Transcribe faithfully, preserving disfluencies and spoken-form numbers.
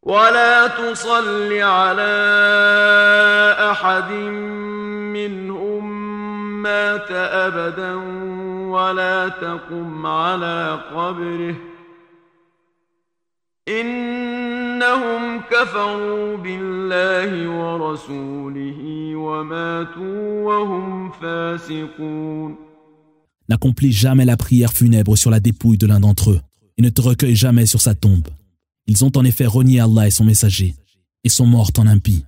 ولا تصل على أحد منهم مات أبدا ولا تقم على قبره إنهم كفروا بالله ورسوله وماتوا وهم فاسقون. N'accomplis jamais la prière funèbre sur la dépouille de l'un d'entre eux et ne te recueille jamais sur sa tombe. Ils ont en effet renié Allah et son messager et sont morts en impies.